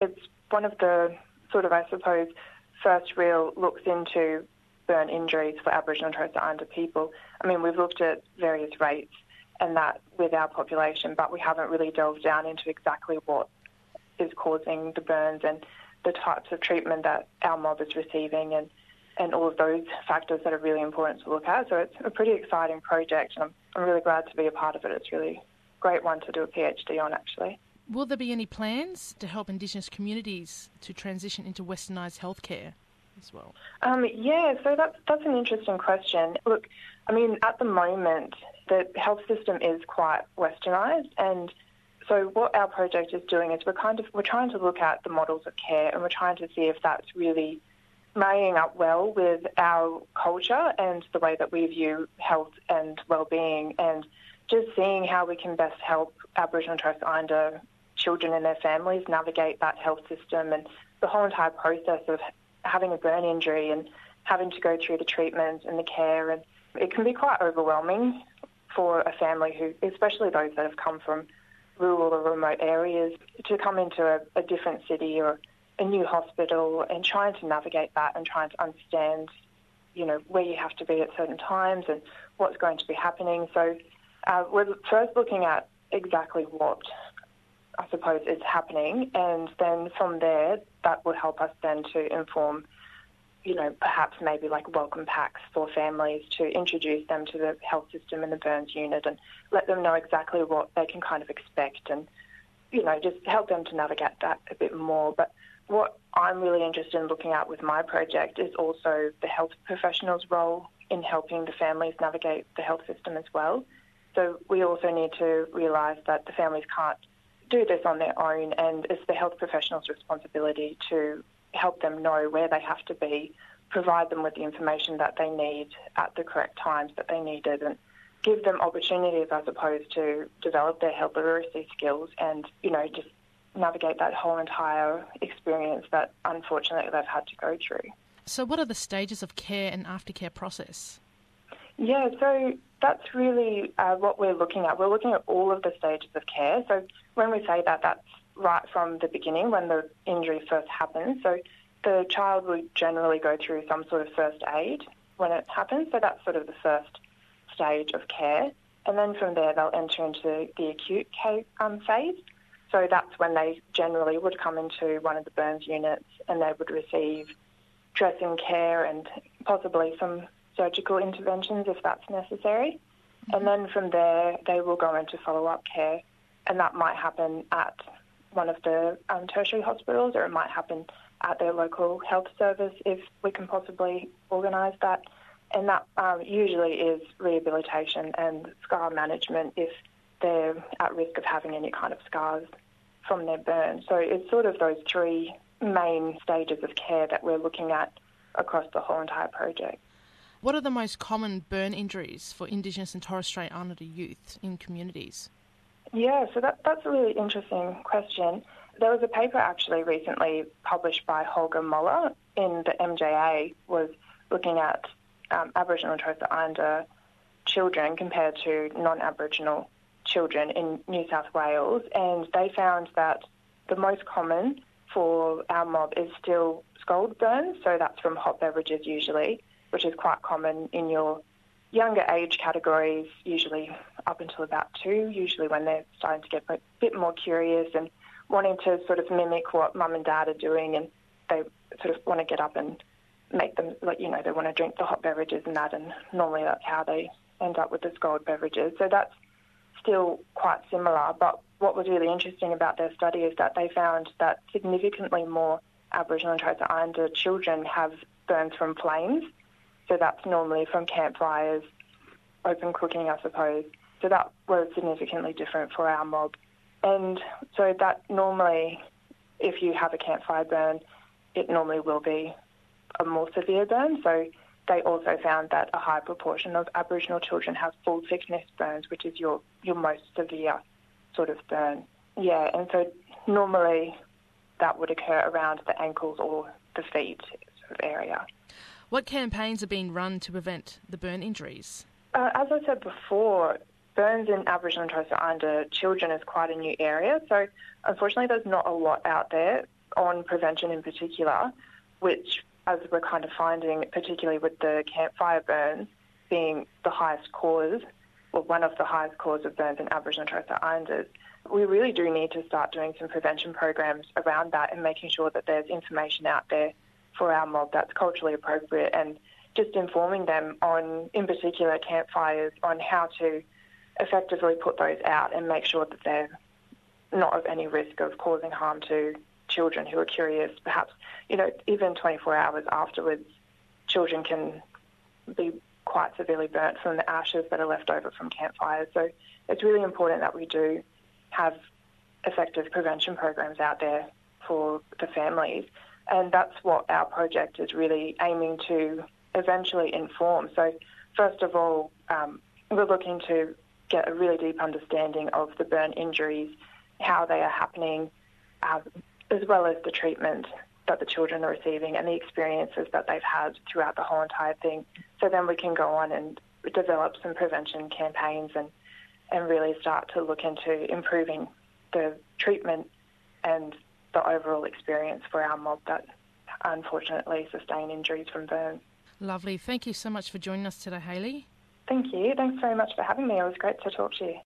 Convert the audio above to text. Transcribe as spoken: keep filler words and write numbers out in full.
It's one of the sort of, I suppose, first real looks into burn injuries for Aboriginal and Torres Strait Islander people. I mean, we've looked at various rates and that with our population, but we haven't really delved down into exactly what is causing the burns and the types of treatment that our mob is receiving and, and all of those factors that are really important to look at. So it's a pretty exciting project, and I'm, I'm really glad to be a part of it. It's really a great one to do a PhD on, actually. Will there be any plans to help Indigenous communities to transition into westernised healthcare as well? Um, yeah, so that's, that's an interesting question. Look, I mean, at the moment, the health system is quite westernised, and so what our project is doing is we're kind of we're trying to look at the models of care, and we're trying to see if that's really marrying up well with our culture and the way that we view health and well-being, and just seeing how we can best help Aboriginal and Torres Strait Islander children and their families navigate that health system and the whole entire process of having a burn injury and having to go through the treatment and the care. And it can be quite overwhelming for a family who, especially those that have come from rural or remote areas, to come into a, a different city or a new hospital and trying to navigate that and trying to understand, you know, where you have to be at certain times and what's going to be happening. So uh, we're first looking at exactly what, I suppose, is happening, and then from there, that will help us then to inform, you know, perhaps maybe like welcome packs for families to introduce them to the health system and the burns unit and let them know exactly what they can kind of expect and, you know, just help them to navigate that a bit more. But what I'm really interested in looking at with my project is also the health professionals' role in helping the families navigate the health system as well. So we also need to realise that the families can't do this on their own, and it's the health professionals' responsibility to help them know where they have to be, provide them with the information that they need at the correct times that they need it, and give them opportunities, I suppose, to develop their health literacy skills and, you know, just navigate that whole entire experience that unfortunately they've had to go through. So what are the stages of care and aftercare process? Yeah, so that's really uh, what we're looking at. We're looking at all of the stages of care. So when we say that, that's right from the beginning when the injury first happens. So the child will generally go through some sort of first aid when it happens. So that's sort of the first stage of care. And then from there, they'll enter into the acute care, um, phase. So that's when they generally would come into one of the burns units and they would receive dressing care and possibly some surgical interventions if that's necessary. Mm-hmm. And then from there, they will go into follow-up care, and that might happen at one of the um, tertiary hospitals, or it might happen at their local health service if we can possibly organise that. And that um, usually is rehabilitation and scar management if they're at risk of having any kind of scars from their burn. So it's sort of those three main stages of care that we're looking at across the whole entire project. What are the most common burn injuries for Indigenous and Torres Strait Islander youth in communities? Yeah, so that, that's a really interesting question. There was a paper actually recently published by Holger Moller in the M J A, was looking at um, Aboriginal and Torres Strait Islander children compared to non-Aboriginal children in New South Wales, and they found that the most common for our mob is still scald burns, so that's from hot beverages usually, which is quite common in your younger age categories, usually up until about two, usually when they're starting to get a bit more curious and wanting to sort of mimic what mum and dad are doing, and they sort of want to get up and make them, like, you know, they want to drink the hot beverages and that, and normally that's how they end up with the scald beverages. So that's still quite similar, but what was really interesting about their study is that they found that significantly more Aboriginal and Torres Strait Islander children have burns from flames. So that's normally from campfires, open cooking, I suppose. So that was significantly different for our mob. And so that normally, if you have a campfire burn, it normally will be a more severe burn. So they also found that a high proportion of Aboriginal children have full thickness burns, which is your, your most severe sort of burn. Yeah, and so normally that would occur around the ankles or the feet sort of area. What campaigns are being run to prevent the burn injuries? Uh, as I said before, burns in Aboriginal and Torres Strait Islander children is quite a new area, so unfortunately there's not a lot out there. on prevention in particular, which, as we're kind of finding, particularly with the campfire burns being the highest cause, or one of the highest causes of burns in Aboriginal and Torres Strait Islanders, we really do need to start doing some prevention programs around that and making sure that there's information out there for our mob that's culturally appropriate, and just informing them on, in particular, campfires, on how to effectively put those out and make sure that they're not of any risk of causing harm to children who are curious. Perhaps, you know, even twenty-four hours afterwards, children can be quite severely burnt from the ashes that are left over from campfires. So it's really important that we do have effective prevention programs out there for the families. And that's what our project is really aiming to eventually inform. So first of all, um, we're looking to get a really deep understanding of the burn injuries, how they are happening, uh, as well as the treatment that the children are receiving and the experiences that they've had throughout the whole entire thing. So then we can go on and develop some prevention campaigns and, and really start to look into improving the treatment and the overall experience for our mob that unfortunately sustain injuries from burns. Lovely. Thank you so much for joining us today, Hayley. Thank you. Thanks very much for having me. It was great to talk to you.